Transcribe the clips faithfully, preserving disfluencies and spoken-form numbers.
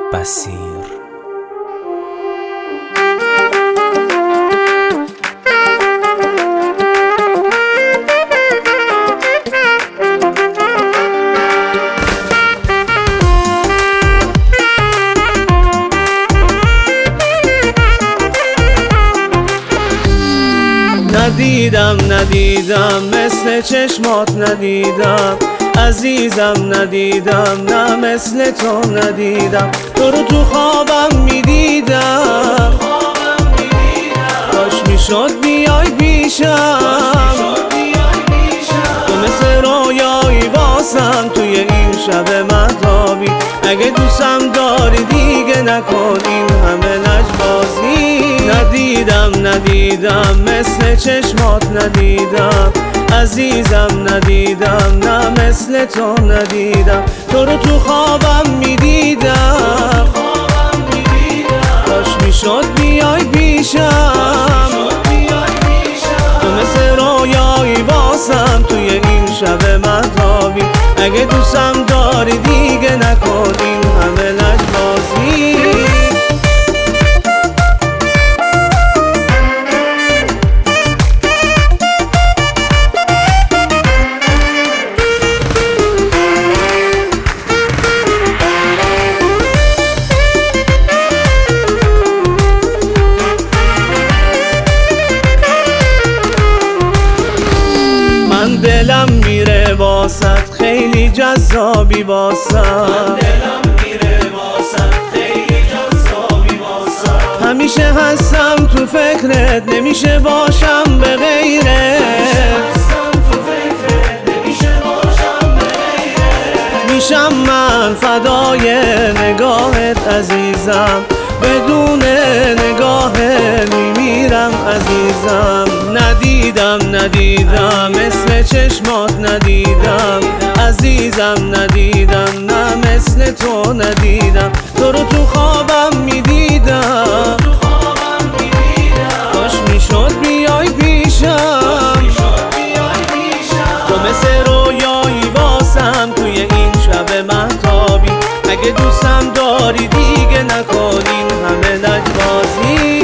بصیر. ندیدم ندیدم مثل چشمات ندیدم، عزیزم ندیدم نه مثل تو ندیدم. تو رو تو خوابم میدیدم، کاش میشد بیای پیشم. تو مثل رویایی واسم توی این شب مهتابی. اگه دوستم داری دیگه نکن این همه لجبازی. ندیدم ندیدم مثل چشمات ندیدم، عزیزم ندیدم نه مثل تو ندیدم. تو رو تو خوابم میدیدم، کاش میشد بیای پیشم. تو مثل رویایی واسم توی این شب مهتابی. اگه دوستم داری دیگه نکن این همه لجبازی. دلم میره واسط خیلی جذابی واسط، من دلم میره واسط خیلی جذابی واسط. همیشه هستم تو فکرت نمیشه باشم به غیرت. میشم من فدای نگاهت عزیزم، بدون نگاهت میمیرم عزیزم. ندیدم ندیدم مثل چشمات ندیدم، عزیزم ندیدم نه مثل تو ندیدم. تو رو تو خوابم میدیدم، کاش میشد بیای پیشم. تو مثل رویایی واسم توی این شب مهتابی. اگه دوستم داری دیگه نکن این همه لجبازی.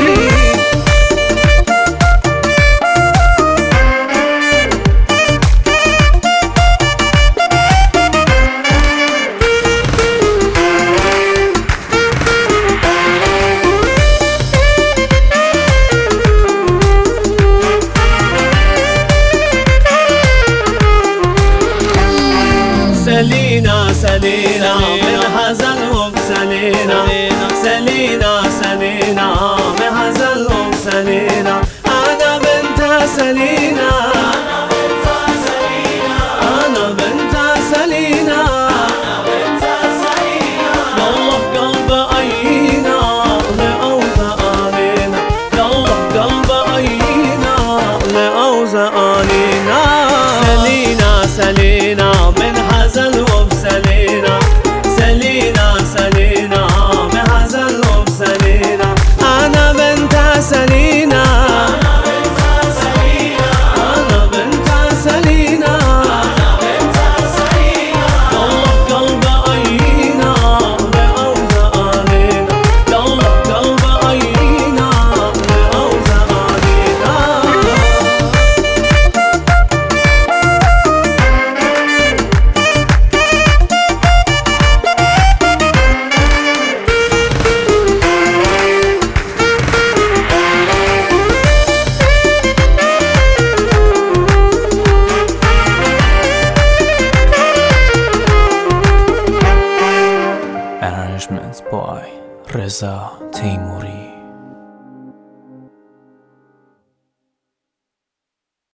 سلینا سلینا من حزنهم سلینا، سلینا سلینا من حزنهم سلینا. انا بنت سلینا، انا بنت سلینا. يالله قلب عينا لأوزع علينا، يالله قلب عينا لأوزع علينا. سلینا سلینا من حزنهم سلینا، سلینا سلینا من حزنهم سلینا. انا بنت سلینا، انا بنت سلینا. يالله قلب عينا لأوزع علينا، يالله قلب عينا لأوزع علينا. Arrangements by Reza Teimouri.